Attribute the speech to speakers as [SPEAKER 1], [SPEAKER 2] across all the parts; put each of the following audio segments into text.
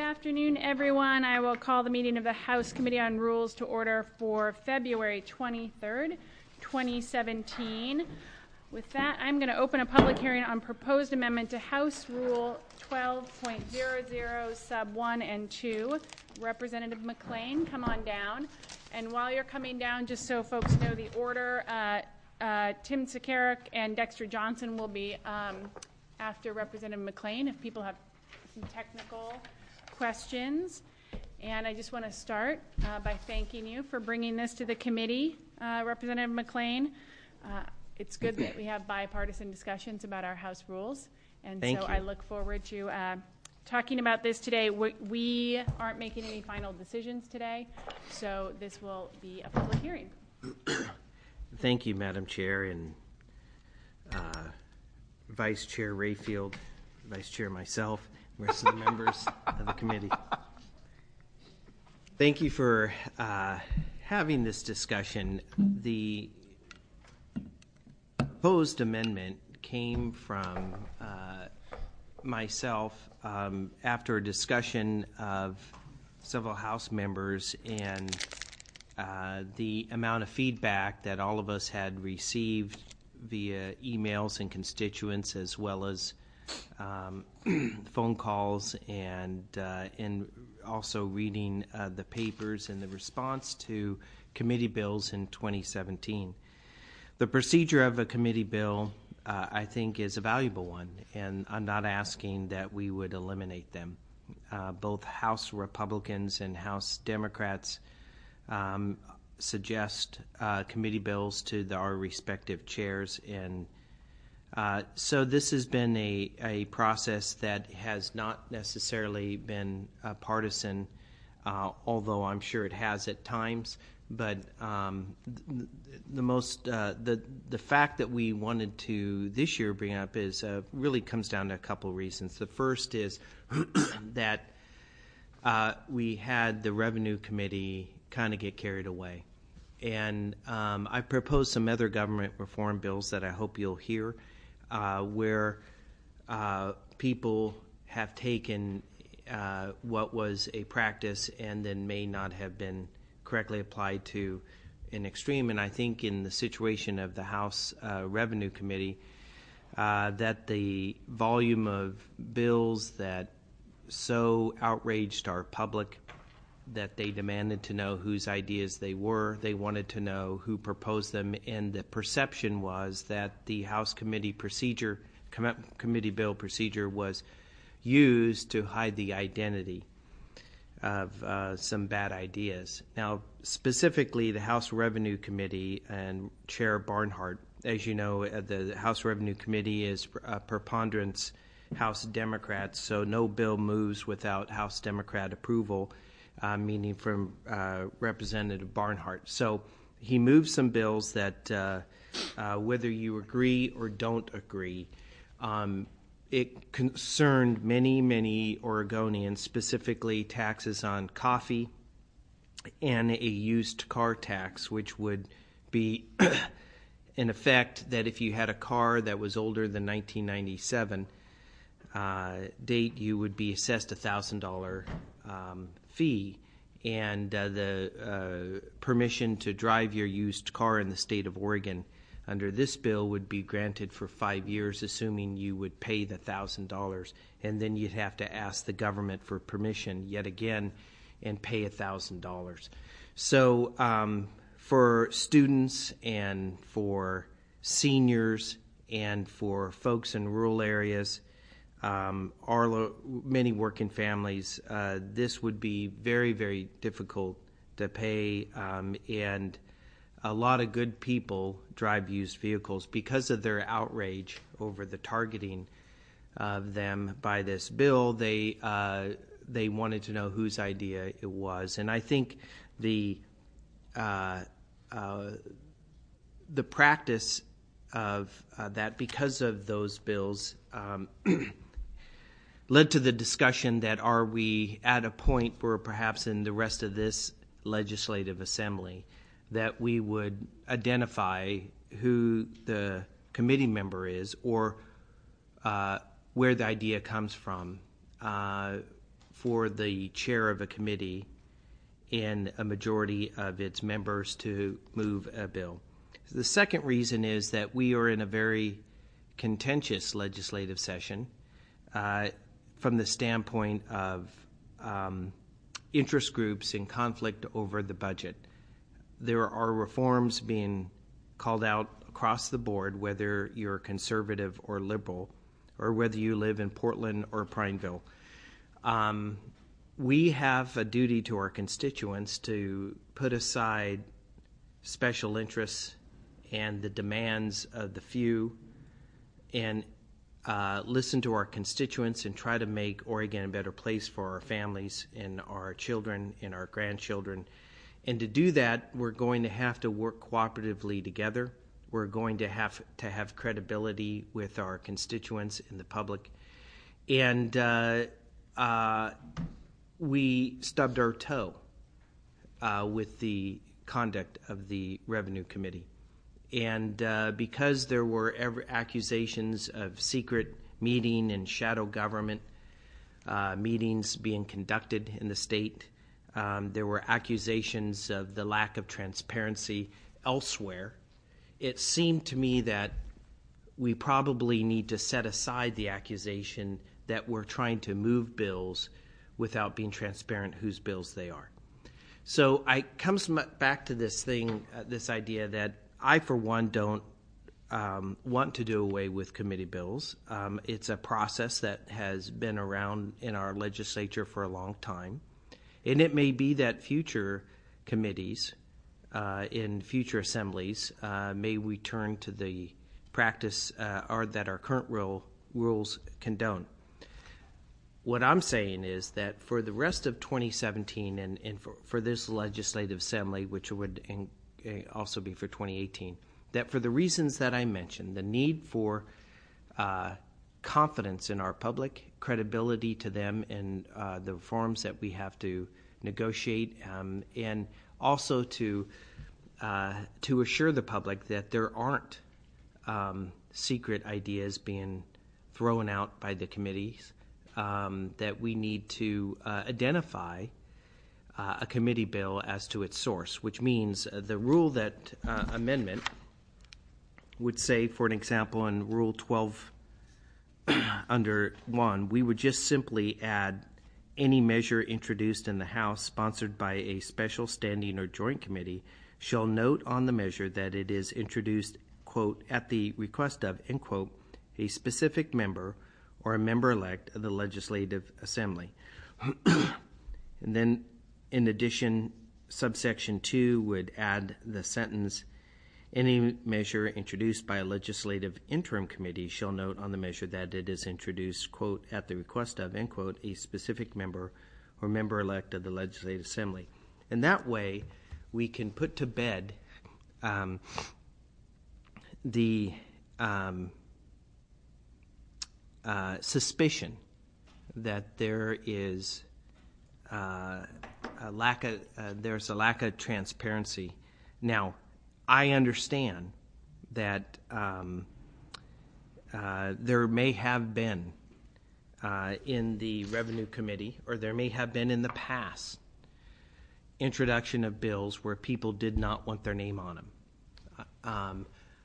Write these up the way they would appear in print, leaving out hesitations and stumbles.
[SPEAKER 1] afternoon, everyone. I will call the meeting of the House Committee on Rules to order for February 23rd, 2017. With that, I'm going to open a public hearing on proposed amendment to House Rule 12.00 sub 1 and 2. Representative McLean, come on down. And while you're coming down, just so folks know the order, Tim Sakarik and Dexter Johnson will be after Representative McLean if people have some technical questions. And I just want to start by thanking you for bringing this to the committee, Representative McLean. It's good that we have bipartisan discussions about our House rules. And so I look forward to talking about this today. We aren't making any final decisions today, so this will be a public hearing.
[SPEAKER 2] Thank you, Madam Chair, and Vice Chair Rayfield, Vice Chair myself, and the rest of the members of the committee. Thank you for having this discussion. The proposed amendment came from myself after a discussion of several House members and the amount of feedback that all of us had received via emails and constituents, as well as phone calls, and also reading the papers and the response to committee bills in 2017. The procedure of a committee bill, I think, is a valuable one, and I'm not asking that we would eliminate them. Both House Republicans and House Democrats suggest committee bills to our respective chairs, and so this has been a process that has not necessarily been partisan, although I'm sure it has at times. But the fact that we wanted to this year bring up is really comes down to a couple reasons. The first is that we had the Revenue Committee kind of get carried away. And I proposed some other government reform bills that I hope you'll hear, where people have taken what was a practice and then may not have been correctly applied to an extreme. And I think in the situation of the House Revenue Committee, that the volume of bills that so outraged our public that they demanded to know whose ideas they were. They wanted to know who proposed them, and the perception was that the House committee bill procedure was used to hide the identity of some bad ideas. Now, specifically, the House Revenue Committee and Chair Barnhart, as you know, the House Revenue Committee is a preponderance House Democrats, so no bill moves without House Democrat approval, meaning from Representative Barnhart. So he moved some bills that, whether you agree or don't agree, it concerned many, many Oregonians, specifically taxes on coffee and a used car tax, which would be in effect that if you had a car that was older than 1997 date, you would be assessed a $1,000 fee, and the permission to drive your used car in the state of Oregon under this bill would be granted for 5 years, assuming you would pay the $1,000, and then you'd have to ask the government for permission yet again and pay $1,000. So for students and for seniors and for folks in rural areas, many working families, this would be very, very difficult to pay, and a lot of good people drive used vehicles because of their outrage over the targeting of them by this bill. They wanted to know whose idea it was, and I think the practice of that, because of those bills, led to the discussion that are we at a point where perhaps in the rest of this legislative assembly that we would identify who the committee member is or where the idea comes from. for the chair of a committee and a majority of its members to move a bill. The second reason is that we are in a very contentious legislative session from the standpoint of interest groups in conflict over the budget. There are reforms being called out across the board, whether you're conservative or liberal, or whether you live in Portland or Prineville. We have a duty to our constituents to put aside special interests and the demands of the few and listen to our constituents and try to make Oregon a better place for our families and our children and our grandchildren. And to do that, we're going to have to work cooperatively together. We're going to have credibility with our constituents and the public. And we stubbed our toe with the conduct of the Revenue Committee. And because there were accusations of secret meeting and shadow government meetings being conducted in the state, there were accusations of the lack of transparency elsewhere. It seemed to me that we probably need to set aside the accusation that we're trying to move bills without being transparent whose bills they are. So it comes back to this thing, this idea that I, for one, don't want to do away with committee bills. It's a process that has been around in our legislature for a long time. And it may be that future committees in future assemblies may return to the practice or that our current rules condone. What I'm saying is that for the rest of 2017 and for this legislative assembly, which would also be for 2018, that for the reasons that I mentioned, the need for confidence in our public, credibility to them and the reforms that we have to negotiate, and also to assure the public that there aren't secret ideas being thrown out by the committees, that we need to identify a committee bill as to its source, which means the rule that amendment would say, for an example, in Rule 12 under 1, we would just simply add any measure introduced in the House sponsored by a special standing or joint committee shall note on the measure that it is introduced, quote, at the request of, end quote, a specific member or a member-elect of the Legislative Assembly. And then, in addition, subsection 2 would add the sentence, any measure introduced by a legislative interim committee shall note on the measure that it is introduced, quote, at the request of, end quote, a specific member or member-elect of the Legislative Assembly. And that way, we can put to bed the suspicion that there is there's a lack of transparency. Now, I understand that there may have been in the Revenue Committee, or there may have been in the past, introduction of bills where people did not want their name on them.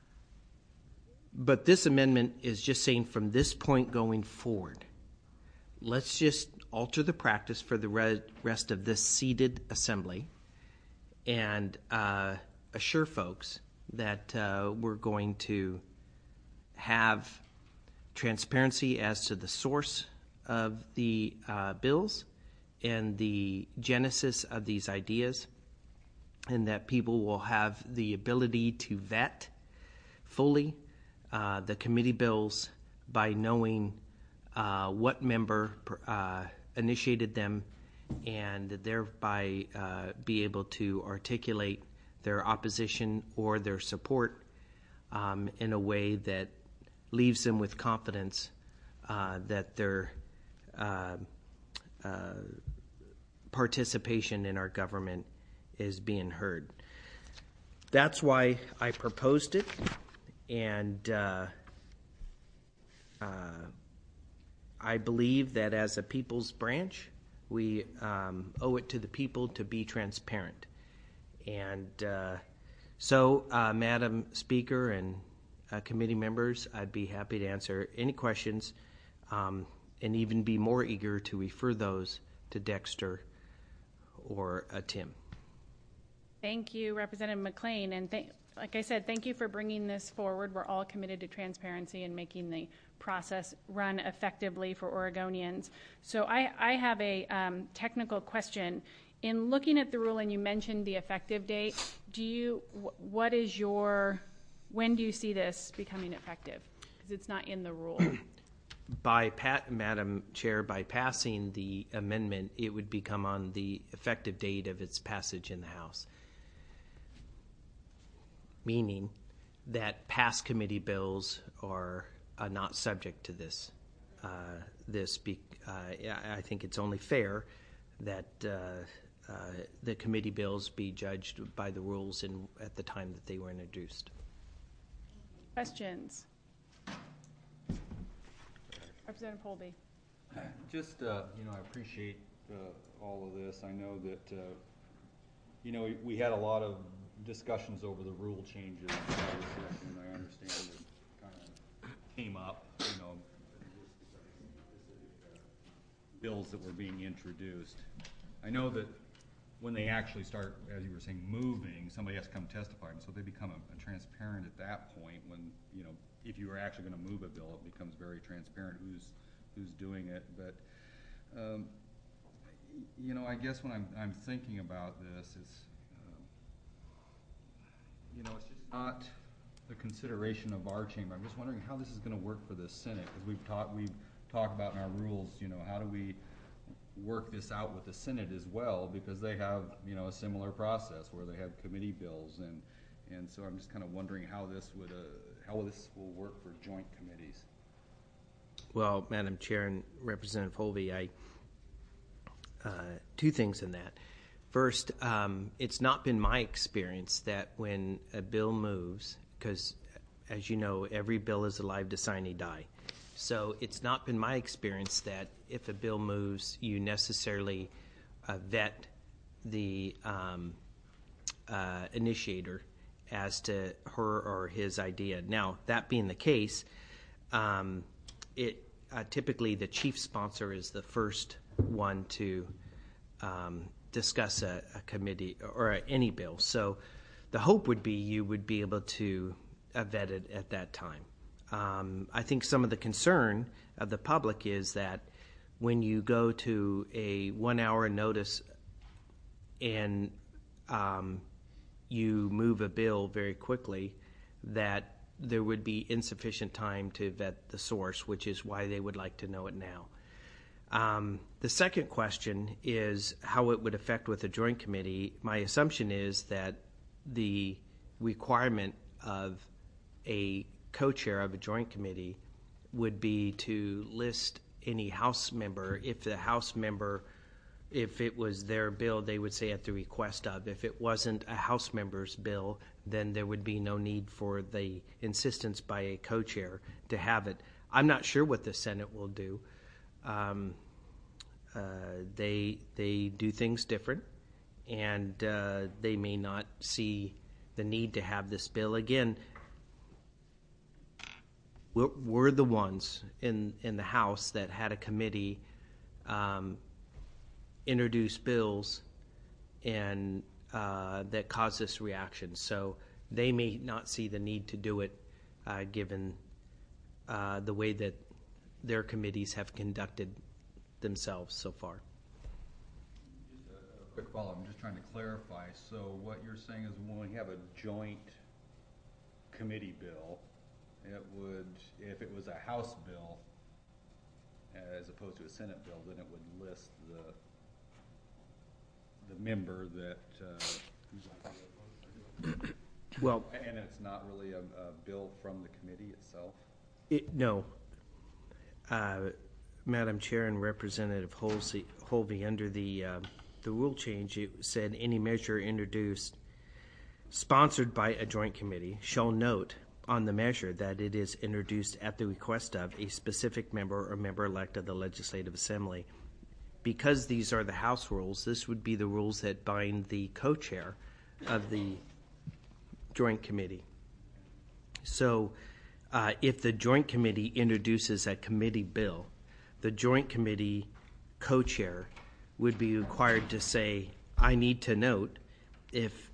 [SPEAKER 2] But this amendment is just saying from this point going forward, let's just alter the practice for the rest of this seated assembly and assure folks that we're going to have transparency as to the source of the bills and the genesis of these ideas, and that people will have the ability to vet fully the committee bills by knowing what member initiated them, and thereby be able to articulate their opposition or their support in a way that leaves them with confidence that their participation in our government is being heard. That's why I proposed it, and I believe that as a people's branch, We owe it to the people to be transparent. And so, Madam Speaker and committee members, I'd be happy to answer any questions and even be more eager to refer those to Dexter or Tim.
[SPEAKER 1] Thank you, Representative McLean, and like I said, thank you for bringing this forward. We're all committed to transparency and making the process run effectively for Oregonians. So I have a technical question. In looking at the rule, and you mentioned the effective date, when do you see this becoming effective? Because it's not in the rule.
[SPEAKER 2] Madam Chair, by passing the amendment, it would become on the effective date of its passage in the House, meaning that past committee bills are not subject to this. I think it's only fair that the committee bills be judged by the rules at the time that they were introduced.
[SPEAKER 1] Questions? Representative Holby.
[SPEAKER 3] Just, I appreciate all of this. I know that, we had a lot of discussions over the rule changes, and I understand it kind of came up, bills that were being introduced. I know that when they actually start, as you were saying, moving, somebody has to come testify, and so they become a transparent at that point when, if you are actually going to move a bill, it becomes very transparent who's doing it. But, I guess when I'm thinking about this, it's just not the consideration of our chamber. I'm just wondering how this is going to work for the Senate, because we've talked about in our rules, how do we work this out with the Senate as well, because they have, a similar process where they have committee bills, and so I'm just kind of wondering how this will work for joint committees.
[SPEAKER 2] Well, Madam Chair and Representative Holvey, two things in that. First, it's not been my experience that when a bill moves, because as you know, every bill is a live sine die. So it's not been my experience that if a bill moves, you necessarily vet the initiator as to her or his idea. Now, that being the case, typically the chief sponsor is the first one to discuss a committee or any bill. So the hope would be you would be able to vet it at that time. I think some of the concern of the public is that when you go to a 1 hour notice and you move a bill very quickly, that there would be insufficient time to vet the source, which is why they would like to know it now. The second question is how it would affect with a joint committee. My assumption is that the requirement of a co-chair of a joint committee would be to list any House member. If the House member, if it was their bill, they would say at the request of. If it wasn't a House member's bill, then there would be no need for the insistence by a co-chair to have it. I'm not sure what the Senate will do. They do things different, and they may not see the need to have this bill. Again, we're the ones in the House that had a committee introduce bills and that caused this reaction. So they may not see the need to do it given the way that their committees have conducted themselves so far.
[SPEAKER 3] Just a quick follow-up. I'm just trying to clarify. So what you're saying is when we have a joint committee bill, it would, if it was a House bill as opposed to a Senate bill, then it would list the member that
[SPEAKER 2] well,
[SPEAKER 3] and it's not really a bill from the committee itself?
[SPEAKER 2] No. Madam Chair and Representative Holvey, under the rule change, it said any measure introduced sponsored by a joint committee shall note on the measure that it is introduced at the request of a specific member or member-elect of the Legislative Assembly. because these are the House rules, this would be the rules that bind the co-chair of the Joint Committee. So if the Joint Committee introduces a committee bill, the Joint Committee co-chair would be required to say, I need to note if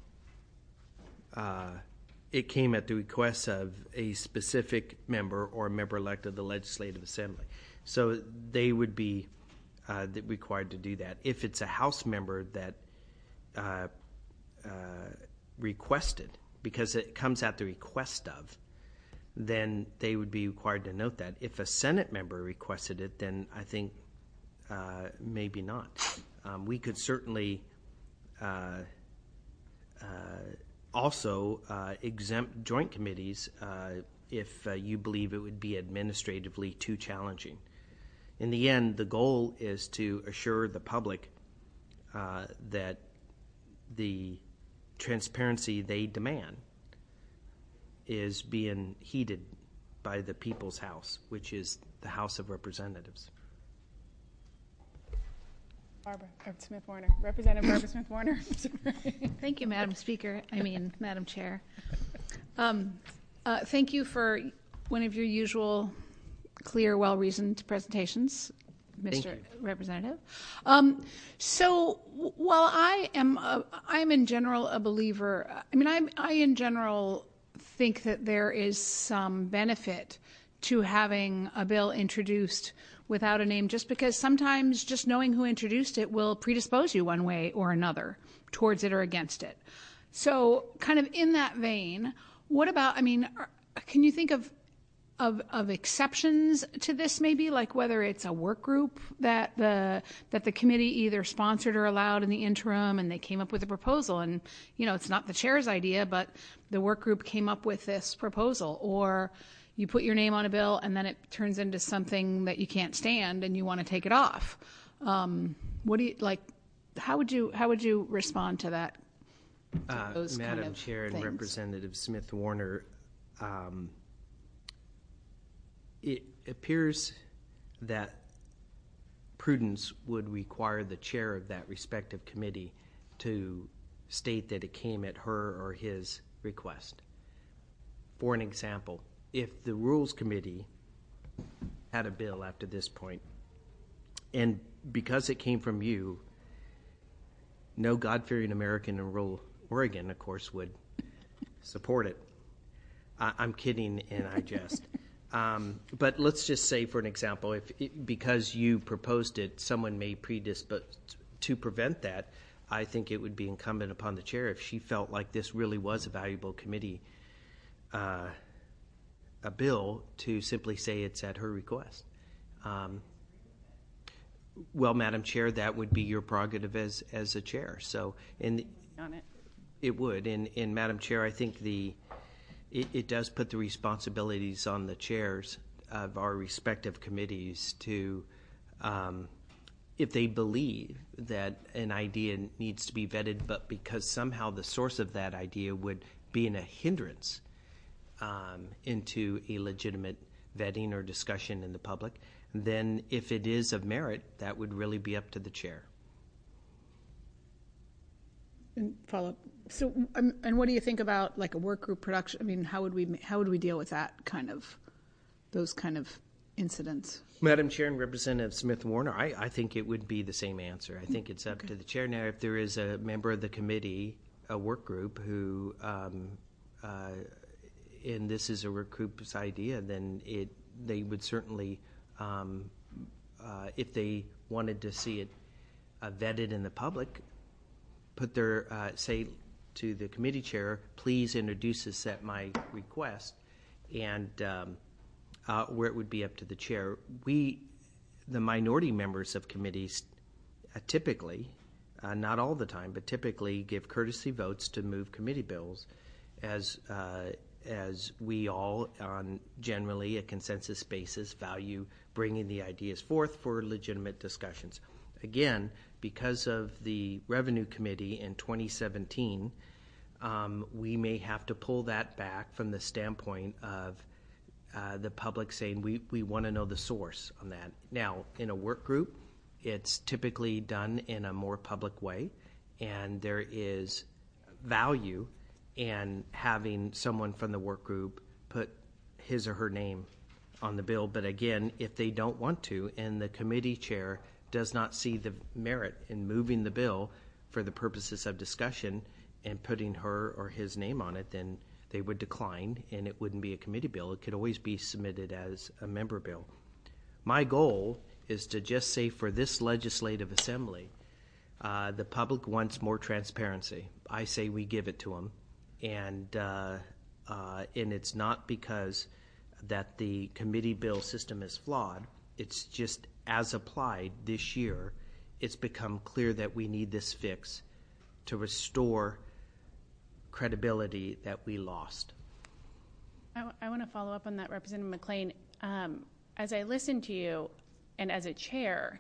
[SPEAKER 2] it came at the request of a specific member or a member-elect of the Legislative Assembly. So they would be required to do that. If it's a House member that requested, because it comes at the request of, then they would be required to note that. If a Senate member requested it, then I think maybe not. We could certainly also exempt joint committees if you believe it would be administratively too challenging. In the end, the goal is to assure the public that the transparency they demand is being heeded by the people's house, which is the House of Representatives.
[SPEAKER 1] Smith Warner. Representative Barbara Smith Warner.
[SPEAKER 4] Thank you, Madam Chair. Thank you for one of your usual clear, well-reasoned presentations, Mr. Representative. So while I'm in general a believer, I in general think that there is some benefit to having a bill introduced without a name, just because sometimes just knowing who introduced it will predispose you one way or another towards it or against it. So kind of in that vein, what about, can you think of exceptions to this, maybe, like whether it's a work group that the committee either sponsored or allowed in the interim, and they came up with a proposal, and it's not the chair's idea, but the work group came up with this proposal, or you put your name on a bill and then it turns into something that you can't stand and you want to take it off. What do you like? How would you respond to that? To those
[SPEAKER 2] Madam
[SPEAKER 4] kind of
[SPEAKER 2] Chair and
[SPEAKER 4] things?
[SPEAKER 2] Representative Smith Warner, it appears that prudence would require the chair of that respective committee to state that it came at her or his request. For an example, if the Rules Committee had a bill after this point, and because it came from you, no God-fearing American in rural Oregon, of course, would support it. I'm kidding and I jest. But let's just say, for an example, because you proposed it, someone may predispose. To prevent that, I think it would be incumbent upon the chair, if she felt like this really was a valuable committee a bill, to simply say it's at her request. Well, Madam Chair, that would be your prerogative as a chair. So,
[SPEAKER 1] On it.
[SPEAKER 2] it would. And Madam Chair, I think it does put the responsibilities on the chairs of our respective committees to, if they believe that an idea needs to be vetted, but because somehow the source of that idea would be in a hindrance into a legitimate vetting or discussion in the public, then if it is of merit, that would really be up to the chair.
[SPEAKER 4] And follow up. So, and what do you think about like a work group production? How would we deal with that those kind of incidents?
[SPEAKER 2] Madam Chair and Representative Smith Warner, I think it would be the same answer. I think it's up to the chair. Now, if there is a member of the committee, a work group who, and this is a work group's idea, then they would certainly, if they wanted to see it vetted in the public, put their, say to the committee chair, please introduce this at my request, and where it would be up to the chair. The minority members of committees typically, not all the time, but typically give courtesy votes to move committee bills as we all, on generally a consensus basis, value bringing the ideas forth for legitimate discussions. Again, because of the Revenue Committee in 2017, we may have to pull that back from the standpoint of the public saying we want to know the source on that. Now, in a work group, It's typically done in a more public way, and there is value in having someone from the work group put his or her name on the bill. But again, if they don't want to, and the committee chair does not see the merit in moving the bill for the purposes of discussion and putting her or his name on it, then they would decline, and it wouldn't be a committee bill. It could always be submitted as a member bill. My goal is to just say for this legislative assembly, the public wants more transparency. I say we give it to them, and it's not because that the committee bill system is flawed. It's just as applied this year, it's become clear that we need this fix to restore credibility that we lost.
[SPEAKER 1] I want to follow up on that, Representative McLean. As I listen to you, and as a chair,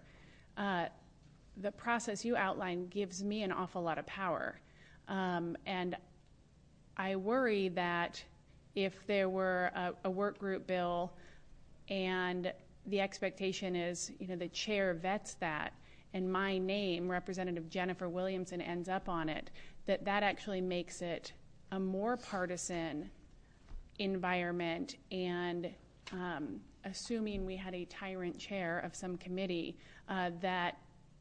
[SPEAKER 1] the process you outlined gives me an awful lot of power. And I worry that if there were a work group bill and the expectation is, the chair vets that, and my name, Representative Jennifer Williamson, ends up on it, that actually makes it a more partisan environment. And assuming we had a tyrant chair of some committee, that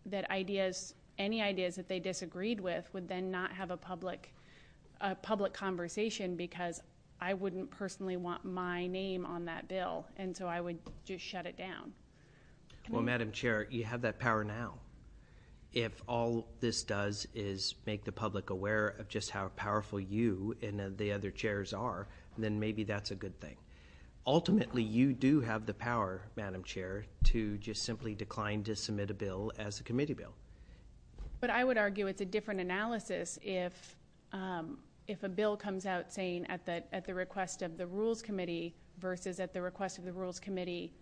[SPEAKER 1] any ideas that they disagreed with would then not have a public conversation, because I wouldn't personally want my name on that bill, and so I would just shut it down.
[SPEAKER 2] Well, Madam Chair, you have that power now. If all this does is make the public aware of just how powerful you and the other chairs are, then maybe that's a good thing. Ultimately, you do have the power, Madam Chair, to just simply decline to submit a bill as a committee bill.
[SPEAKER 1] But I would argue it's a different analysis if a bill comes out saying at the request of the Rules Committee versus at the request of the Rules Committee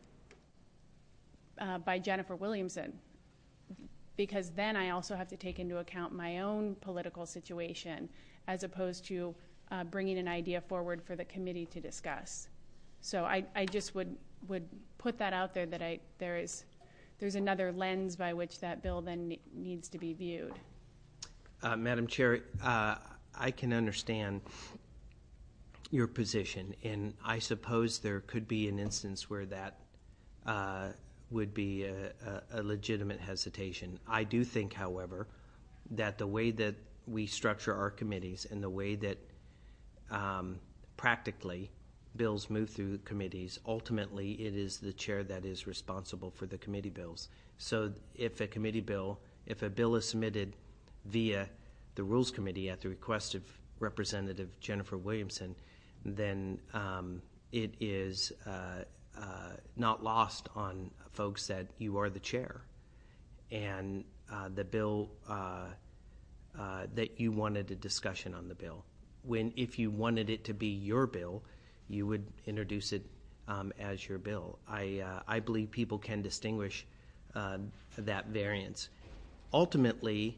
[SPEAKER 1] by Jennifer Williamson, because then I also have to take into account my own political situation as opposed to bringing an idea forward for the committee to discuss. So I just would put that out there, that there's another lens by which that bill then needs to be viewed.
[SPEAKER 2] Madam Chair, I can understand your position, and I suppose there could be an instance where that would be a legitimate hesitation. I do think, however, that the way that we structure our committees and the way that practically bills move through committees, ultimately it is the chair that is responsible for the committee bills. So if a bill is submitted via the Rules Committee at the request of Representative Jennifer Williamson, then it is not lost on folks that you are the chair, and the bill that you wanted a discussion on the bill. If you wanted it to be your bill, you would introduce it as your bill. I believe people can distinguish that variance. Ultimately,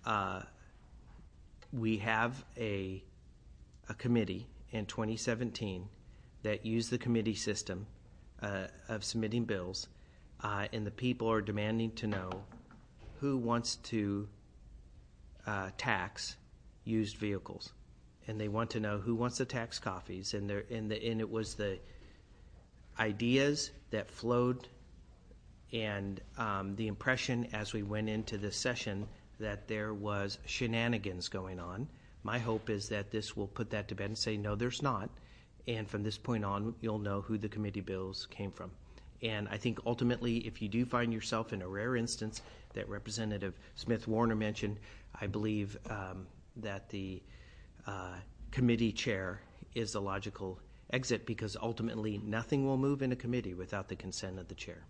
[SPEAKER 2] we have a committee in 2017 that used the committee system of submitting bills, and the people are demanding to know who wants to tax used vehicles, and they want to know who wants to tax coffees, and it was the ideas that flowed and the impression as we went into this session that there was shenanigans going on. My hope is that this will put that to bed and say, no, there's not. And from this point on, you'll know who the committee bills came from. And I think ultimately, if you do find yourself in a rare instance that Representative Smith-Warner mentioned, I believe that the committee chair is the logical exit, because ultimately nothing will move in a committee without the consent of the chair.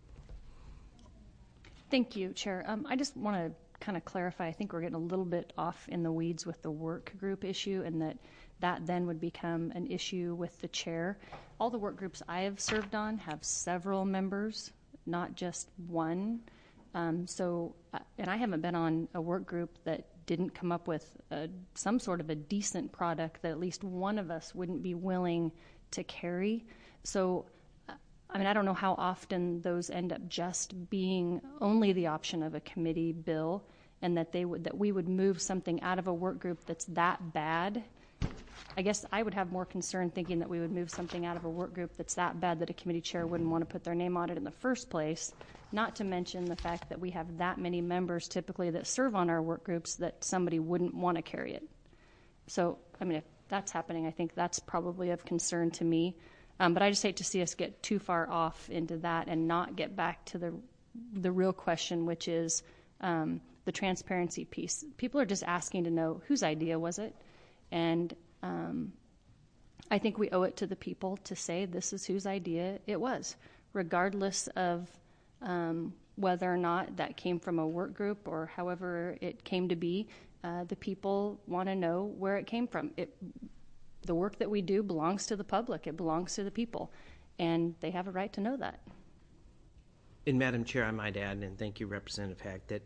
[SPEAKER 5] Thank you, Chair. I just want to kind of clarify. I think we're getting a little bit off in the weeds with the work group issue, and that then would become an issue with the chair. All the work groups I have served on have several members, not just one. And I haven't been on a work group that didn't come up with some sort of a decent product that at least one of us wouldn't be willing to carry. So I mean, I don't know how often those end up just being only the option of a committee bill, and that we would move something out of a work group that's that bad. I guess I would have more concern thinking that we would move something out of a work group that's that bad that a committee chair wouldn't want to put their name on it in the first place, not to mention the fact that we have that many members typically that serve on our work groups that somebody wouldn't want to carry it. So, I mean, if that's happening, I think that's probably of concern to me. But I just hate to see us get too far off into that and not get back to the real question, which is the transparency piece. People are just asking to know whose idea was it, and I think we owe it to the people to say this is whose idea it was, regardless of whether or not that came from a work group or however it came to be. The people want to know where it came from. The work that we do belongs to the public. It belongs to the people, and they have a right to know that.
[SPEAKER 2] And Madam Chair, I might add, and thank you, Representative Hack, that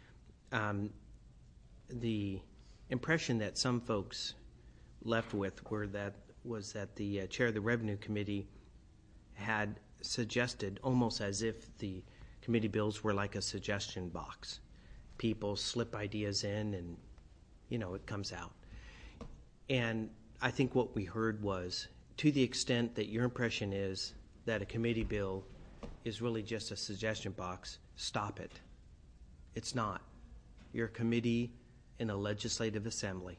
[SPEAKER 2] the impression that some folks left with was that the chair of the Revenue Committee had suggested, almost as if the committee bills were like a suggestion box. People slip ideas in and, it comes out. And I think what we heard was, to the extent that your impression is that a committee bill is really just a suggestion box, stop it. It's not. You're a committee in a legislative assembly.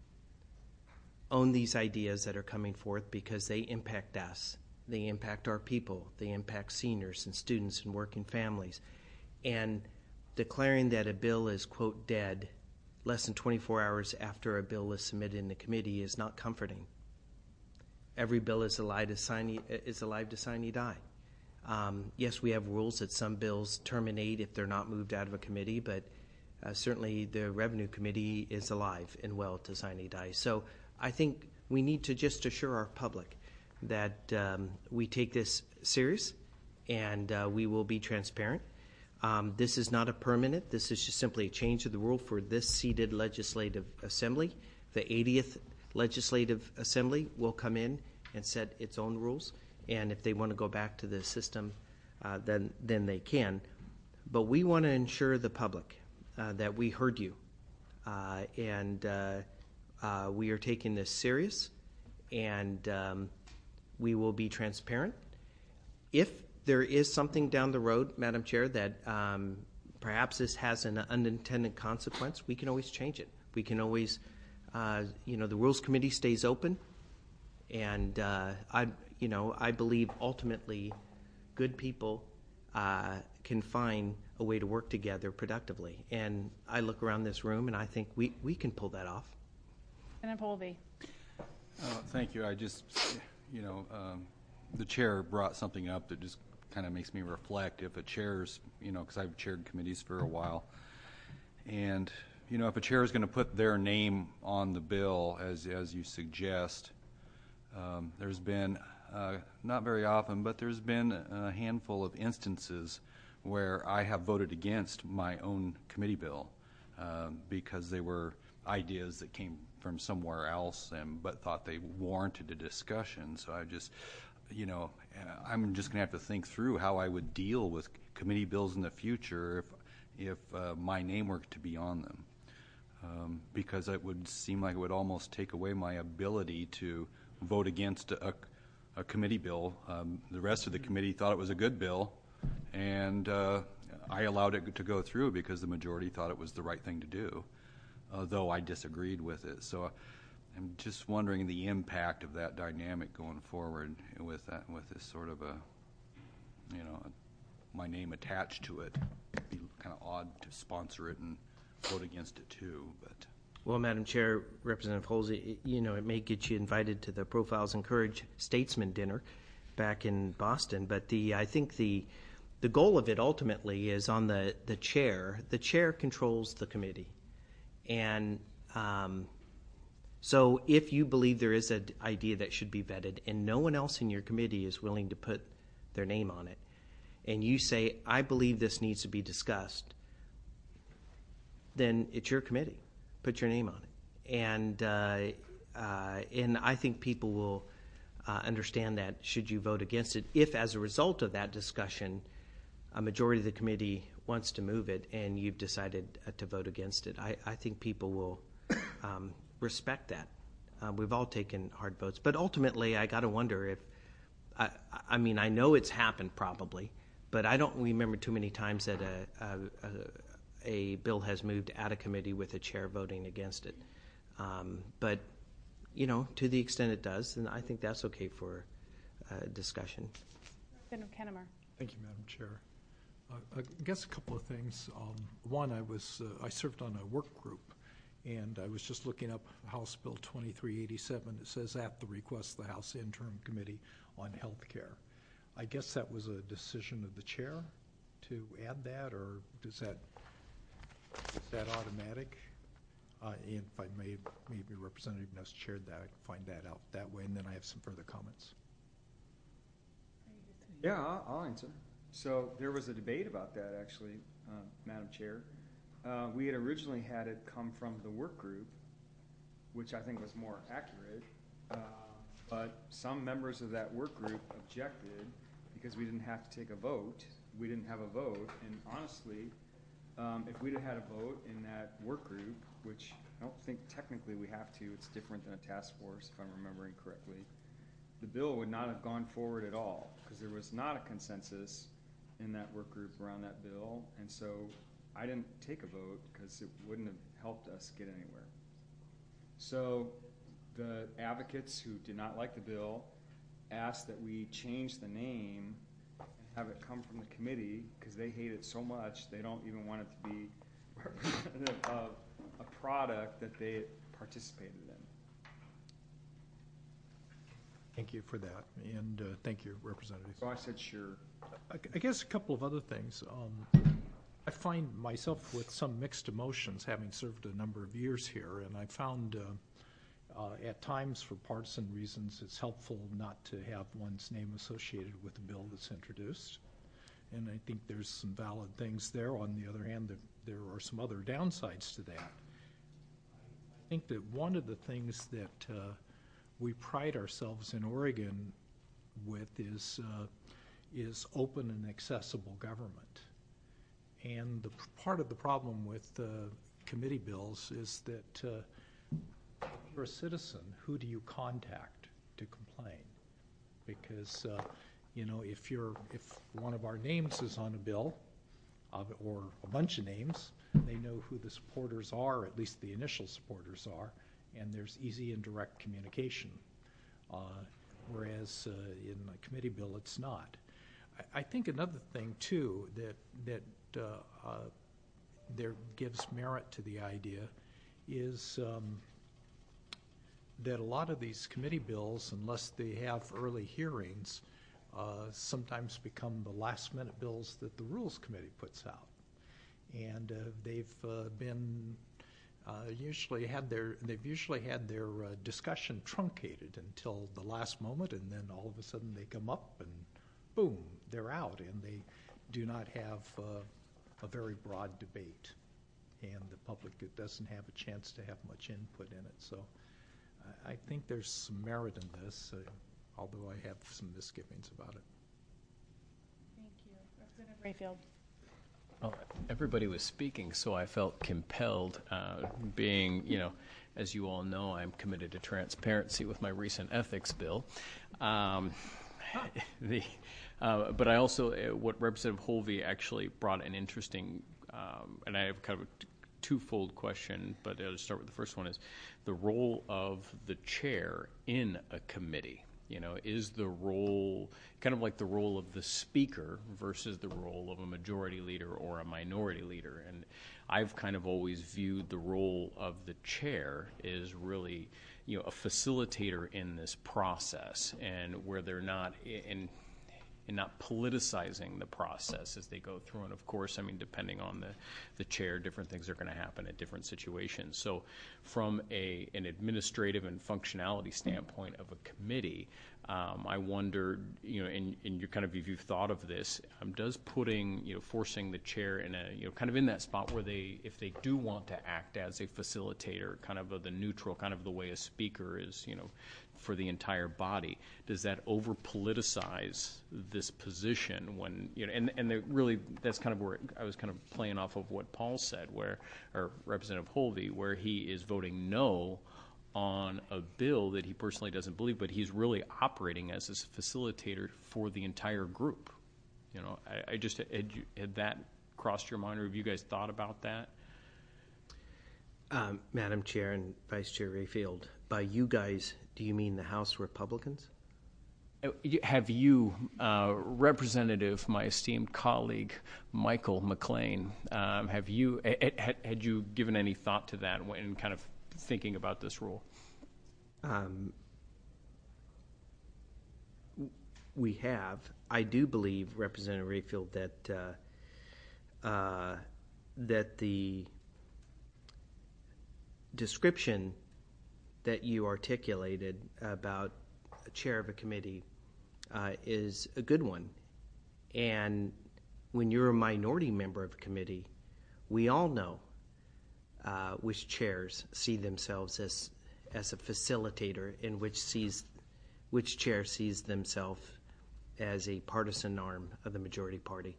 [SPEAKER 2] Own these ideas that are coming forth because they impact us. They impact our people. They impact seniors and students and working families. And declaring that a bill is, quote, dead less than 24 hours after a bill is submitted in the committee is not comforting. Every bill is alive to sine die. Yes, we have rules that some bills terminate if they're not moved out of a committee, but certainly the Revenue Committee is alive and well to sine die. So I think we need to just assure our public that we take this serious and we will be transparent. This is not a permanent. This is just simply a change of the rule for this seated legislative assembly. The 80th legislative assembly will come in and set its own rules, and if they want to go back to the system, then they can. But we want to ensure the public that we heard you, and we are taking this serious, and we will be transparent. If there is something down the road, Madam Chair, that perhaps this has an unintended consequence, we can always change it. We can always, the Rules Committee stays open, and I believe ultimately good people can find a way to work together productively. And I look around this room, and I think we can pull that off.
[SPEAKER 1] Senator Polvey.
[SPEAKER 3] Thank you. I just, the chair brought something up that just kind of makes me reflect. If a chair's, because I've chaired committees for a while, and if a chair is going to put their name on the bill, as you suggest, there's been not very often, but there's been a handful of instances where I have voted against my own committee bill because they were ideas that came from somewhere else, but thought they warranted a discussion. So I just, I'm just going to have to think through how I would deal with committee bills in the future if my name were to be on them, because it would seem like it would almost take away my ability to vote against a committee bill. The rest of the committee thought it was a good bill, and I allowed it to go through because the majority thought it was the right thing to do, though I disagreed with it. So I'm just wondering the impact of that dynamic going forward with this sort of my name attached to it. It'd be kind of odd to sponsor it and vote against it too, but.
[SPEAKER 2] Well, Madam Chair, Representative Holsey, it may get you invited to the Profiles and Courage Statesman dinner back in Boston, but I think the goal of it ultimately is on the chair. The chair controls the committee, and so if you believe there is an idea that should be vetted and no one else in your committee is willing to put their name on it, and you say, I believe this needs to be discussed, then it's your committee. Put your name on it. And I think people will understand that should you vote against it, if as a result of that discussion, a majority of the committee wants to move it and you've decided to vote against it, I think people will respect that. We've all taken hard votes. But ultimately, I got to wonder if, I mean, I know it's happened probably, but I don't remember too many times that a bill has moved out of committee with a chair voting against it. But, you know, to the extent it does, then I think that's okay for discussion.
[SPEAKER 1] Representative Kennemer.
[SPEAKER 6] Thank you, Madam Chair. I guess a couple of things. One, I served on a work group, and I was just looking up House Bill 2387. It says, at the request of the House Interim Committee on Health Care. I guess that was a decision of the chair to add that, or is that automatic? And if I may, maybe Representative Ness chaired that, I can find that out that way, and then I have some further comments.
[SPEAKER 7] Yeah, I'll answer. So there was a debate about that, actually, Madam Chair. We had originally had it come from the work group, which I think was more accurate, but some members of that work group objected because we didn't have to take a vote. We didn't have a vote, and honestly, if we'd have had a vote in that work group, which I don't think technically we have to, it's different than a task force, if I'm remembering correctly, the bill would not have gone forward at all, because there was not a consensus in that work group around that bill, and so I didn't take a vote because it wouldn't have helped us get anywhere. So the advocates who did not like the bill asked that we change the name and have it come from the committee, because they hate it so much they don't even want it to be representative of a product that they participated in.
[SPEAKER 6] Thank you for that, and thank you, Representative.
[SPEAKER 7] So I said sure.
[SPEAKER 6] I guess a couple of other things. I find myself with some mixed emotions, having served a number of years here, and I found at times, for partisan reasons, it's helpful not to have one's name associated with a bill that's introduced. And I think there's some valid things there. On the other hand, there are some other downsides to that. I think that one of the things that we pride ourselves in Oregon with is open and accessible government. And part of the problem with committee bills is that if you're a citizen, who do you contact to complain? Because you know, if one of our names is on a bill, or a bunch of names, they know who the supporters are, at least the initial supporters are, and there's easy and direct communication. Whereas in a committee bill, it's not. I think another thing too that there gives merit to the idea is that a lot of these committee bills, unless they have early hearings, sometimes become the last-minute bills that the Rules Committee puts out, and they've usually had their discussion truncated until the last moment, and then all of a sudden they come up and boom, they're out, and they do not have a very broad debate, and the public doesn't have a chance to have much input in it. So I think there's some merit in this, although I have some misgivings about it.
[SPEAKER 1] Thank you. Representative Rayfield.
[SPEAKER 8] Well, everybody was speaking, so I felt compelled, being, you know, as you all know, I'm committed to transparency with my recent ethics bill. But I also, what Representative Holvey actually brought an interesting, and I have kind of a twofold question, but I'll start with the first one, is the role of the chair in a committee. You know, is the role kind of like the role of the speaker versus the role of a majority leader or a minority leader? And I've kind of always viewed the role of the chair is really, you know, a facilitator in this process, and where they're not in not politicizing the process as they go through. And of course, I mean, depending on the chair, different things are going to happen at different situations. So from an administrative and functionality standpoint of a committee, I wonder, in your kind of, if you've thought of this, does putting, forcing the chair in a, kind of in that spot where if they do want to act as a facilitator, kind of the neutral, kind of the way a speaker is, for the entire body, does that over politicize this position when, really, that's kind of where I was kind of playing off of what Paul said, or Representative Holvey, where he is voting no on a bill that he personally doesn't believe, but he's really operating as a facilitator for the entire group. I just, had that crossed your mind, or have you guys thought about that?
[SPEAKER 2] Madam Chair and Vice Chair Rayfield, by you guys, do you mean the House Republicans?
[SPEAKER 8] Have you, Representative, my esteemed colleague, Michael McLean, had you given any thought to that when kind of thinking about this rule?
[SPEAKER 2] We have. I do believe, Representative Rayfield, that the description that you articulated about a chair of a committee is a good one. And when you're a minority member of a committee, we all know which chairs see themselves as a facilitator, and which chair sees themselves as a partisan arm of the majority party.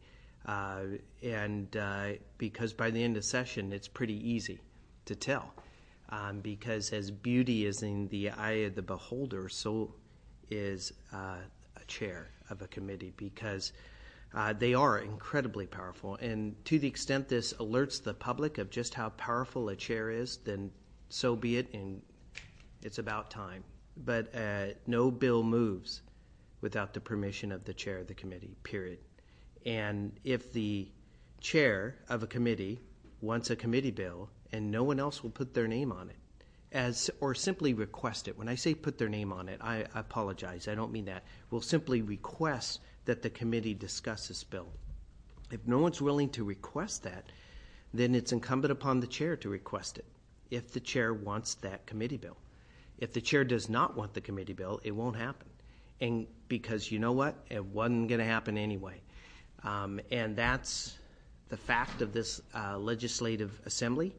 [SPEAKER 2] Because by the end of session, it's pretty easy to tell. Because as beauty is in the eye of the beholder, so is a chair of a committee, because they are incredibly powerful. And to the extent this alerts the public of just how powerful a chair is, then so be it, and it's about time. But no bill moves without the permission of the chair of the committee, period. And if the chair of a committee wants a committee bill and no one else will put their name on it, or simply request it. When I say put their name on it, I apologize. I don't mean that. We'll simply request that the committee discuss this bill. If no one's willing to request that, then it's incumbent upon the chair to request it, if the chair wants that committee bill. If the chair does not want the committee bill, it won't happen. And because you know what? It wasn't going to happen anyway. And that's the fact of this legislative assembly.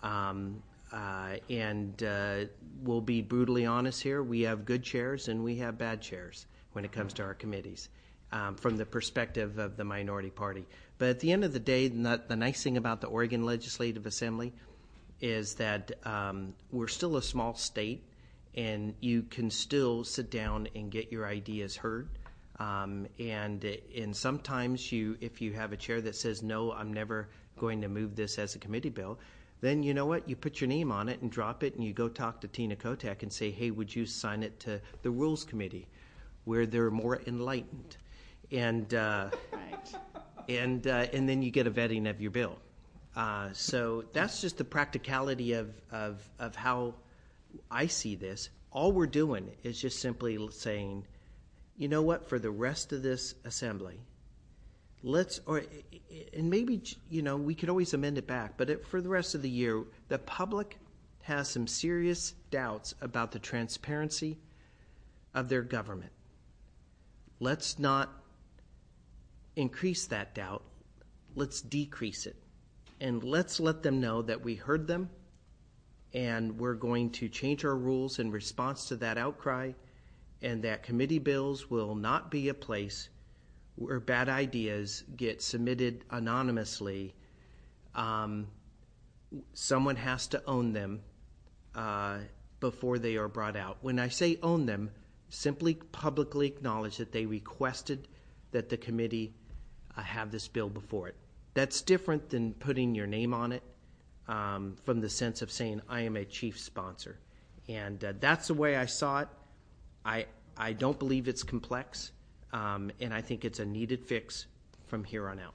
[SPEAKER 2] We'll be brutally honest here. We have good chairs and we have bad chairs when it comes to our committees, from the perspective of the minority party. But at the end of the day, the nice thing about the Oregon Legislative Assembly is that we're still a small state, and you can still sit down and get your ideas heard. And sometimes if you have a chair that says, no, I'm never going to move this as a committee bill, then you know what? You put your name on it and drop it, and you go talk to Tina Kotek and say, hey, would you sign it to the Rules Committee, where they're more enlightened? And and then you get a vetting of your bill. So that's just the practicality of how I see this. All we're doing is just simply saying, you know what, for the rest of this assembly, and maybe, we could always amend it back, but for the rest of the year, the public has some serious doubts about the transparency of their government. Let's not increase that doubt. Let's decrease it. And let's let them know that we heard them, and we're going to change our rules in response to that outcry, and that committee bills will not be a place where bad ideas get submitted anonymously. Someone has to own them before they are brought out. When I say own them, simply publicly acknowledge that they requested that the committee have this bill before it. That's different than putting your name on it, from the sense of saying, I am a chief sponsor. And that's the way I saw it. I don't believe it's complex, and I think it's a needed fix from here on out.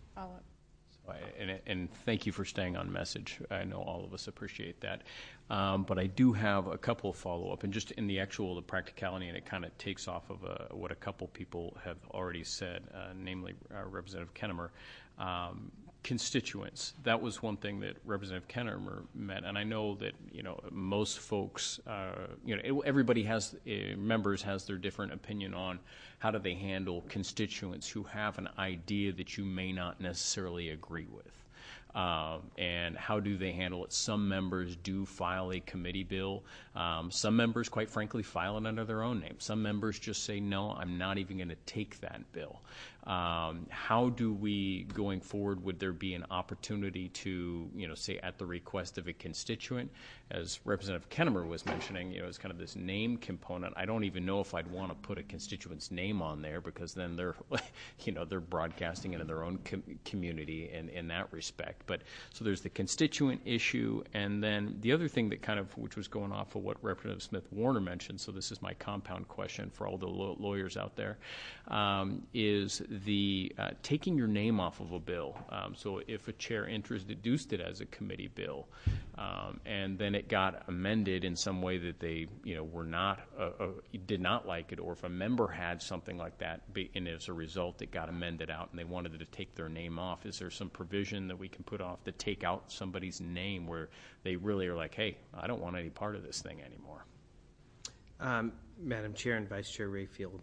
[SPEAKER 8] And thank you for staying on message. I know all of us appreciate that. But I do have a couple of follow-up, and just in the practicality, and it kind of takes off of what a couple people have already said, namely Representative Kennemer. constituents. That was one thing that Representative Kennemer meant, and I know that most folks, everybody has members has their different opinion on how do they handle constituents who have an idea that you may not necessarily agree with. And how do they handle it? Some members do file a committee bill. Some members, quite frankly, file it under their own name. Some members just say, no, I'm not even going to take that bill. How do we, going forward, would there be an opportunity to, say at the request of a constituent, as Representative Kennemer was mentioning, it's kind of this name component. I don't even know if I'd want to put a constituent's name on there, because then they're, they're broadcasting into their own community in that respect. But so there's the constituent issue, and then the other thing that which was going off of what Representative Smith Warner mentioned, so this is my compound question for all the lawyers out there, is the taking your name off of a bill. So if a chair introduced it as a committee bill, and then it got amended in some way that they, were not, did not like it, or if a member had something like that, and as a result it got amended out and they wanted to take their name off, is there some provision that we can put off to take out somebody's name where they really are like, hey, I don't want any part of this thing anymore?
[SPEAKER 2] Madam Chair and Vice Chair Rayfield,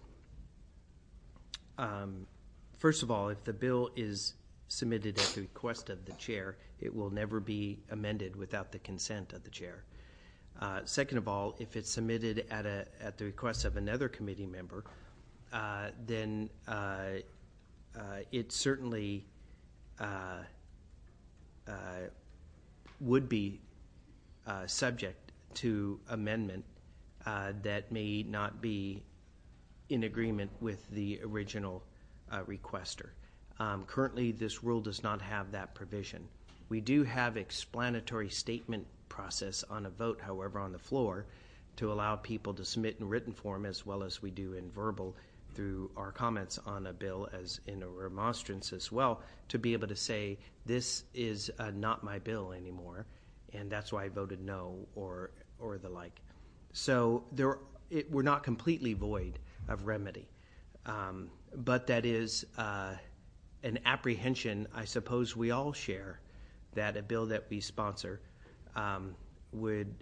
[SPEAKER 2] first of all, if the bill is submitted at the request of the chair, it will never be amended without the consent of the chair. Second of all, if it's submitted at the request of another committee member, then it certainly would be subject to amendment that may not be in agreement with the original requester. Currently, this rule does not have that provision. We do have explanatory statement process on a vote, however, on the floor to allow people to submit in written form as well as we do in verbal through our comments on a bill as in a remonstrance as well, to be able to say this is not my bill anymore, and that's why I voted no, or the like. So we're not completely void of remedy, but that is an apprehension I suppose we all share, that a bill that we sponsor would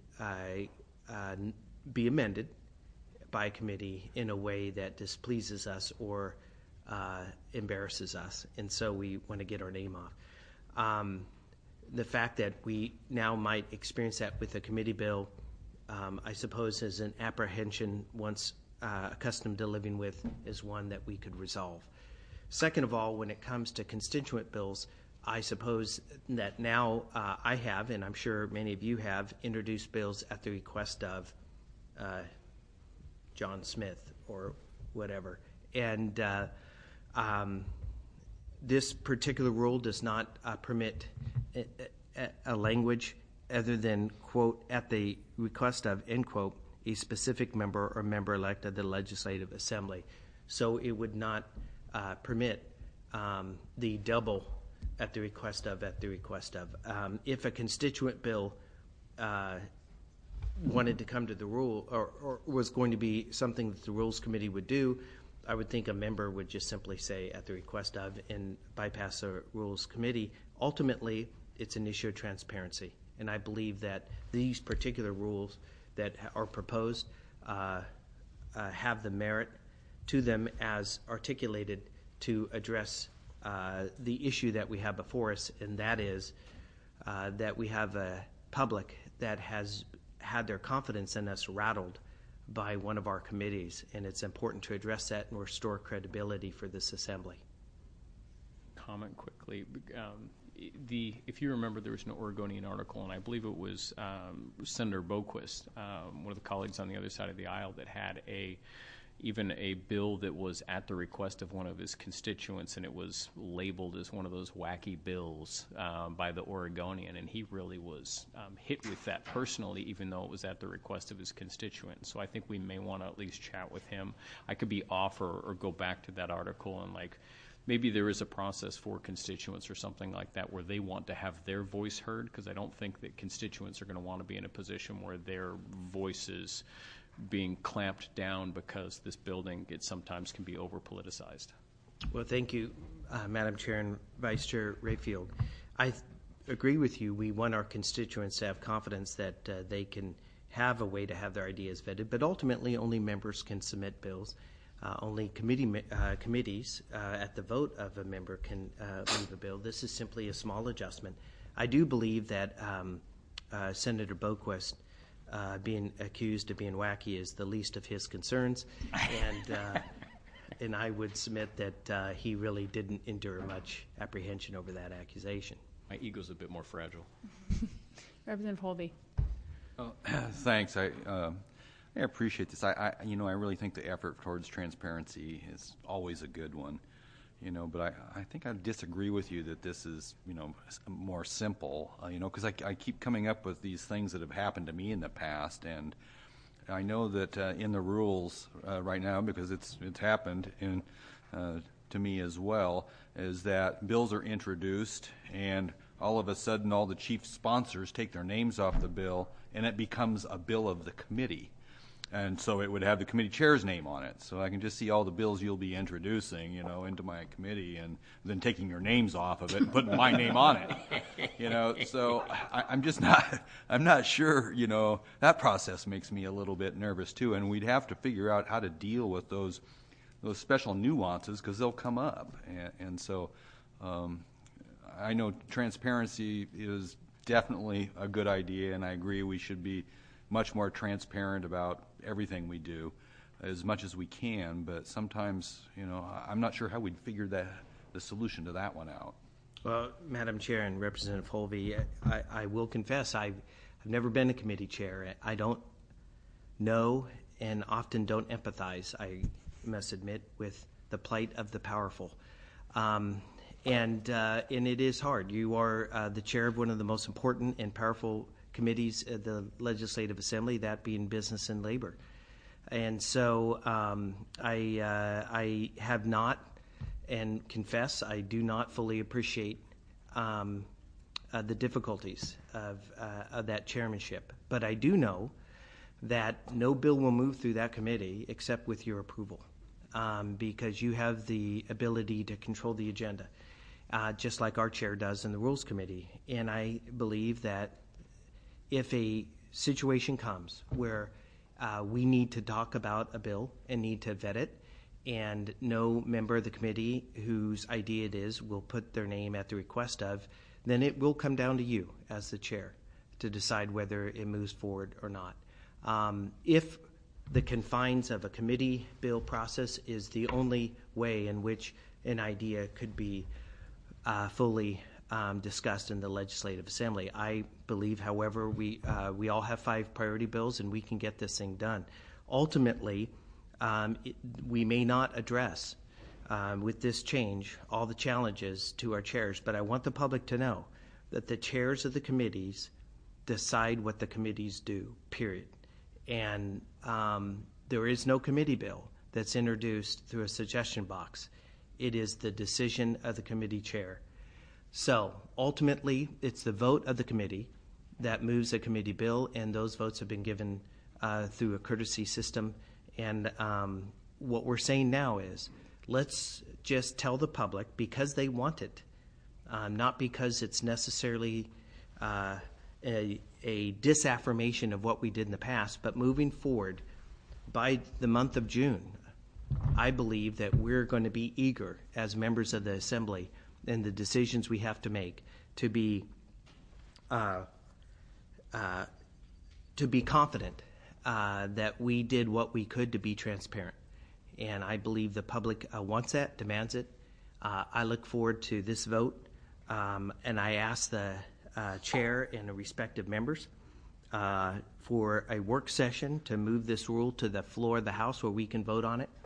[SPEAKER 2] be amended by a committee in a way that displeases us or embarrasses us, and so we want to get our name off. The fact that we now might experience that with a committee bill, I suppose, is an apprehension once accustomed to living with, is one that we could resolve. Second of all, when it comes to constituent bills, I suppose that now I have, and I'm sure many of you have, introduced bills at the request of John Smith or whatever. And this particular rule does not permit a language other than, quote, at the request of, end quote, a specific member or member-elect of the Legislative Assembly. So it would not permit the double at the request of, if a constituent bill wanted to come to the rule or was going to be something that the Rules Committee would do, I would think a member would just simply say at the request of and bypass the Rules Committee. Ultimately, it's an issue of transparency, and I believe that these particular rules that are proposed have the merit to them as articulated to address the issue that we have before us, and that is that we have a public that has had their confidence in us rattled by one of our committees, and it's important to address that and restore credibility for this assembly.
[SPEAKER 8] Comment quickly. If you remember, there was an Oregonian article, and I believe it was Senator Boquist, one of the colleagues on the other side of the aisle, that had even a bill that was at the request of one of his constituents, and it was labeled as one of those wacky bills by the Oregonian, and he really was hit with that personally, even though it was at the request of his constituent. So I think we may want to at least chat with him. I could be off or go back to that article and maybe there is a process for constituents or something like that where they want to have their voice heard, because I don't think that constituents are going to want to be in a position where their voices being clamped down because this building, it sometimes can be over politicized.
[SPEAKER 2] Well, thank you, Madam Chair and Vice Chair Rayfield. I agree with you. We want our constituents to have confidence that they can have a way to have their ideas vetted, but ultimately only members can submit bills. Only committees at the vote of a member can move a bill. This is simply a small adjustment. I do believe that Senator Boquist being accused of being wacky is the least of his concerns, and I would submit that he really didn't endure much apprehension over that accusation.
[SPEAKER 8] My ego's a bit more fragile.
[SPEAKER 1] Representative Holvey.
[SPEAKER 3] Thanks. I appreciate this. I really think the effort towards transparency is always a good one, but I think I disagree with you that this is, more simple, because I keep coming up with these things that have happened to me in the past, and I know that in the rules right now, because it's happened to me as well, is that bills are introduced and all of a sudden all the chief sponsors take their names off the bill and it becomes a bill of the committee. And so it would have the committee chair's name on it. So I can just see all the bills you'll be introducing, into my committee and then taking your names off of it and putting my name on it. So I'm not sure, that process makes me a little bit nervous too. And we'd have to figure out how to deal with those special nuances because they'll come up. And so I know transparency is definitely a good idea, and I agree we should be much more transparent about everything we do as much as we can, but sometimes, I'm not sure how we'd figure the solution to that one out.
[SPEAKER 2] Well, Madam Chair and Representative Holvey, I will confess I've never been a committee chair. I don't know and often don't empathize, I must admit, with the plight of the powerful. And it is hard. You are the chair of one of the most important and powerful committees of the Legislative Assembly, that being Business and Labor. And so I have not, and confess, I do not fully appreciate the difficulties of that chairmanship. But I do know that no bill will move through that committee except with your approval, because you have the ability to control the agenda, just like our chair does in the Rules Committee. And I believe that if a situation comes where we need to talk about a bill and need to vet it, and no member of the committee whose idea it is will put their name at the request of, then it will come down to you as the chair to decide whether it moves forward or not. If the confines of a committee bill process is the only way in which an idea could be fully discussed in the Legislative Assembly. I believe, however, we all have 5 priority bills and we can get this thing done. Ultimately, we may not address with this change all the challenges to our chairs, but I want the public to know that the chairs of the committees decide what the committees do, period. And there is no committee bill that's introduced through a suggestion box. It is the decision of the committee chair. So ultimately, it's the vote of the committee that moves a committee bill, and those votes have been given through a courtesy system. And what we're saying now is, let's just tell the public, because they want it, not because it's necessarily a disaffirmation of what we did in the past, but moving forward, by the month of June, I believe that we're going to be eager as members of the Assembly and the decisions we have to make to be confident that we did what we could to be transparent. And I believe the public wants that, demands it. I look forward to this vote, and I ask the chair and the respective members for a work session to move this rule to the floor of the House where we can vote on it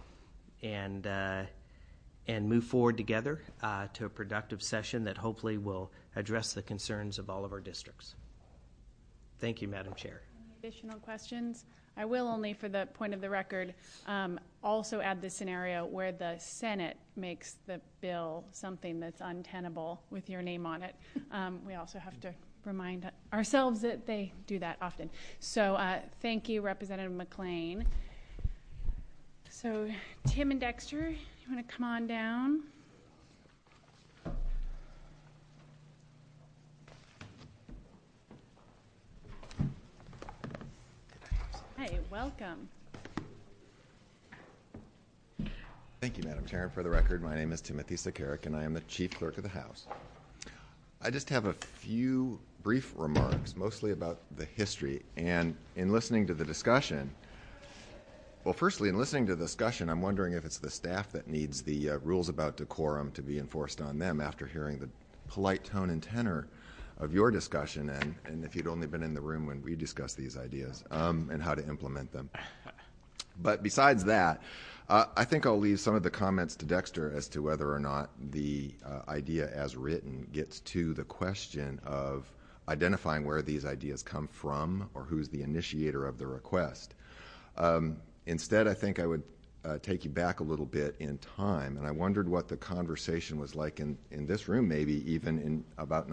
[SPEAKER 2] and move forward together to a productive session that hopefully will address the concerns of all of our districts. Thank you, Madam Chair.
[SPEAKER 1] Any additional questions? I will, only for the point of the record, also add the scenario where the Senate makes the bill something that's untenable with your name on it. We also have to remind ourselves that they do that often. So thank you, Representative McLean. So Tim and Dexter, You want to come on down? Hey, welcome.
[SPEAKER 9] Thank you, Madam Chair. And for the record, my name is Timothy Sakarik, and I am the Chief Clerk of the House. I just have a few brief remarks, mostly about the history. And in listening to the discussion, well, firstly, in listening to the discussion, I'm wondering if it's the staff that needs the rules about decorum to be enforced on them after hearing the polite tone and tenor of your discussion, and if you'd only been in the room when we discussed these ideas and how to implement them. But besides that, I think I'll leave some of the comments to Dexter as to whether or not the idea as written gets to the question of identifying where these ideas come from or who's the initiator of the request. Instead, I think I would take you back a little bit in time, and I wondered what the conversation was like in this room, maybe even in about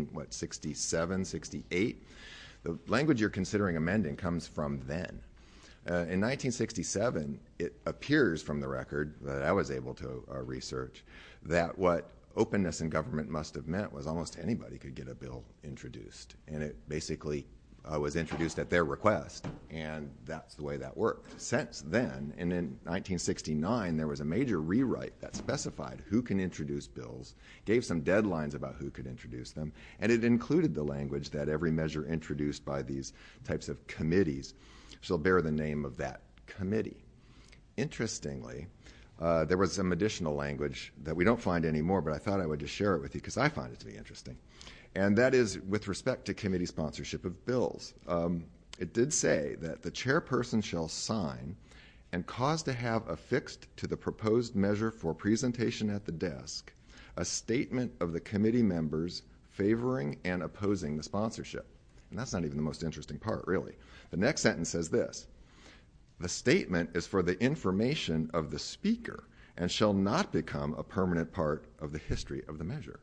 [SPEAKER 9] 1967, 68. The language you're considering amending comes from then. In 1967, it appears from the record that I was able to research that what openness in government must have meant was almost anybody could get a bill introduced, and it basically was introduced at their request, and that's the way that worked. Since then, and in 1969, there was a major rewrite that specified who can introduce bills, gave some deadlines about who could introduce them, and it included the language that every measure introduced by these types of committees shall bear the name of that committee. Interestingly, there was some additional language that we don't find anymore, but I thought I would just share it with you because I find it to be interesting. And that is with respect to committee sponsorship of bills. It did say that the chairperson shall sign and cause to have affixed to the proposed measure for presentation at the desk a statement of the committee members favoring and opposing the sponsorship. And that's not even the most interesting part, really. The next sentence says this: the statement is for the information of the speaker and shall not become a permanent part of the history of the measure.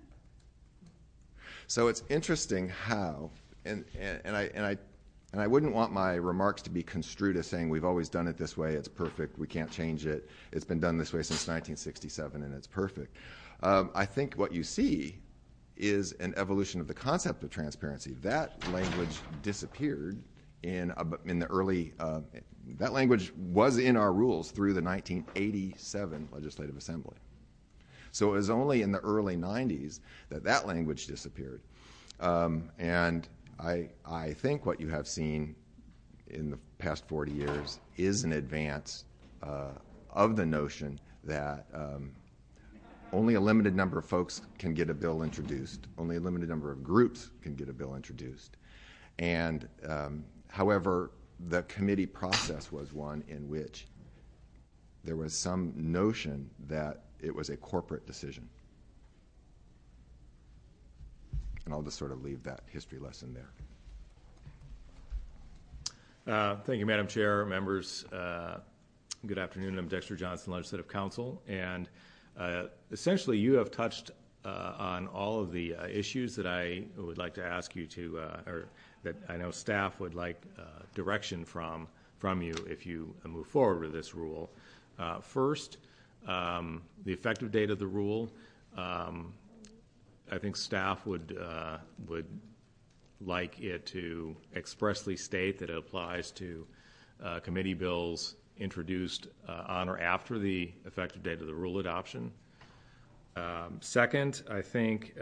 [SPEAKER 9] So it's interesting how, and I wouldn't want my remarks to be construed as saying we've always done it this way, it's perfect, we can't change it, it's been done this way since 1967 and it's perfect. I think what you see is an evolution of the concept of transparency. That language disappeared in the early, that language was in our rules through the 1987 Legislative Assembly. So it was only in the early 90s that that language disappeared. And I think what you have seen in the past 40 years is an advance of the notion that only a limited number of folks can get a bill introduced, only a limited number of groups can get a bill introduced. And however, the committee process was one in which there was some notion that it was a corporate decision. And I'll just sort of leave that history lesson there.
[SPEAKER 10] Thank you, Madam Chair, members. Good afternoon. I'm Dexter Johnson, Legislative Counsel. And essentially, you have touched on all of the issues that I would like to ask you to, or that I know staff would like direction from you if you move forward with this rule. First, the effective date of the rule. I think staff would like it to expressly state that it applies to committee bills introduced on or after the effective date of the rule adoption. Second, I think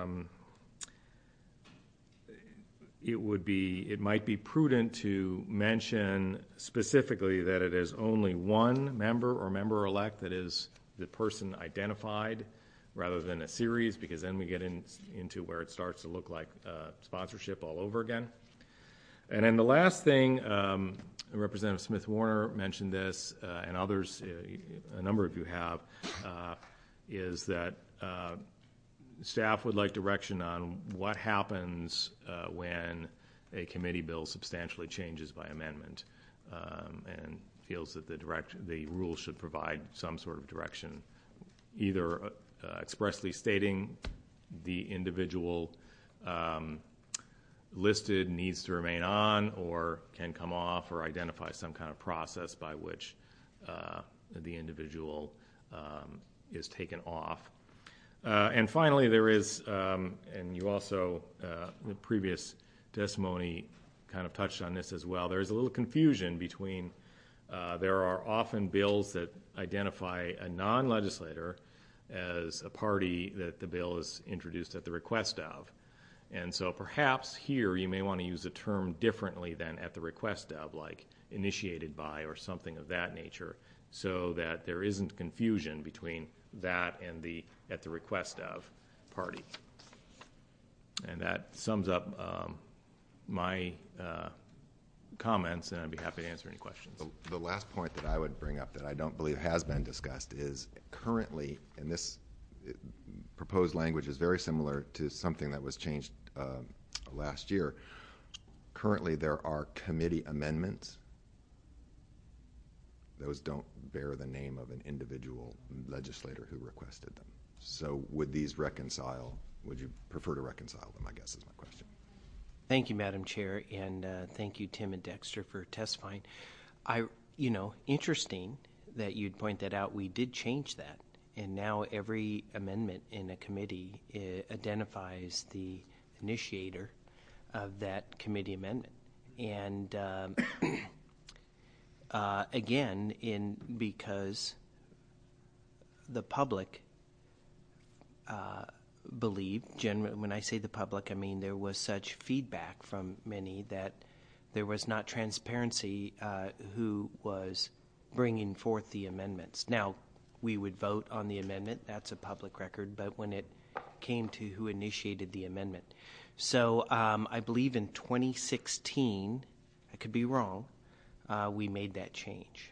[SPEAKER 10] it might be prudent to mention specifically that it is only one member or member-elect that is the person identified rather than a series, because then we get into where it starts to look like sponsorship all over again. And then the last thing, Representative Smith-Warner mentioned this, and others, a number of you have, is that staff would like direction on what happens when a committee bill substantially changes by amendment, and feels that the rule should provide some sort of direction, either expressly stating the individual listed needs to remain on or can come off, or identify some kind of process by which the individual is taken off. And finally, there is, and you also, the previous testimony kind of touched on this as well, there is a little confusion between, there are often bills that identify a non-legislator as a party that the bill is introduced at the request of. And so perhaps here you may want to use a term differently than at the request of, like initiated by or something of that nature, so that there isn't confusion between that and the at the request of party. And that sums up my comments, and I'd be happy to answer any questions.
[SPEAKER 9] The last point that I would bring up that I don't believe has been discussed is currently, and this proposed language is very similar to something that was changed last year. Currently, there are committee amendments. Those don't bear the name of an individual legislator who requested them. So would these reconcile? Would you prefer to reconcile them, I guess is my question.
[SPEAKER 2] Thank you, Madam Chair, and thank you, Tim and Dexter, for testifying. Interesting that you'd point that out. We did change that, and now every amendment in a committee identifies the initiator of that committee amendment. And again, because the public believe, generally, when I say the public, I mean there was such feedback from many that there was not transparency who was bringing forth the amendments. Now, we would vote on the amendment, that's a public record, but when it came to who initiated the amendment. So I believe in 2016, I could be wrong, we made that change.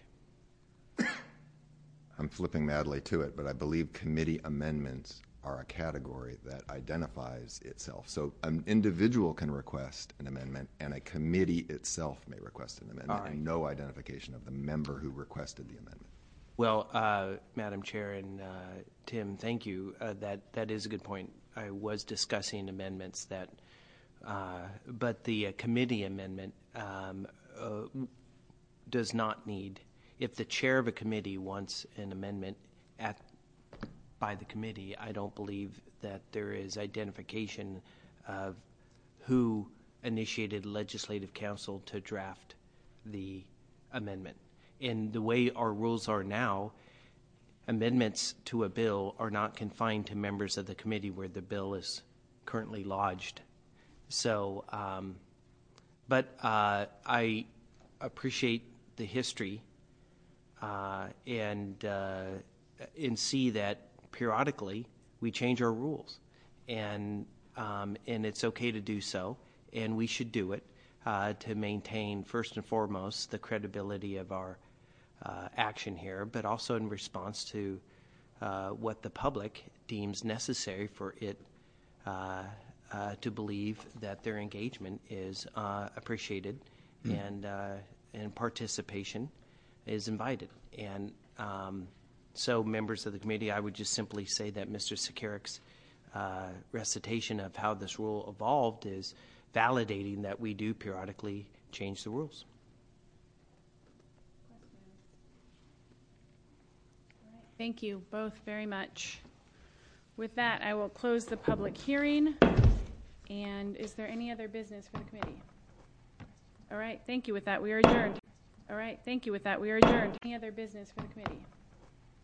[SPEAKER 9] I'm flipping madly to it, but I believe committee amendments are a category that identifies itself. So an individual can request an amendment, and a committee itself may request an amendment,
[SPEAKER 2] All right.
[SPEAKER 9] and no identification of the member who requested the amendment.
[SPEAKER 2] Well, Madam Chair and Tim, thank you. That is a good point. I was discussing amendments that, but the committee amendment does not need, if the chair of a committee wants an amendment by the committee, I don't believe that there is identification of who initiated legislative council to draft the amendment. And the way our rules are now, amendments to a bill are not confined to members of the committee where the bill is currently lodged. So, but I appreciate the history and see that periodically we change our rules, and it's okay to do so, and we should do it to maintain first and foremost the credibility of our action here, but also in response to what the public deems necessary for it to believe that their engagement is appreciated and participation is invited. And so members of the committee, I would just simply say that Mr. Sakaric's recitation of how this rule evolved is validating that we do periodically change the rules.
[SPEAKER 1] Thank you both very much. With that, I will close the public hearing. And is there any other business for the committee? All right, thank you. With that, we are adjourned. All right, thank you. With that, we are adjourned. Any other business for the committee?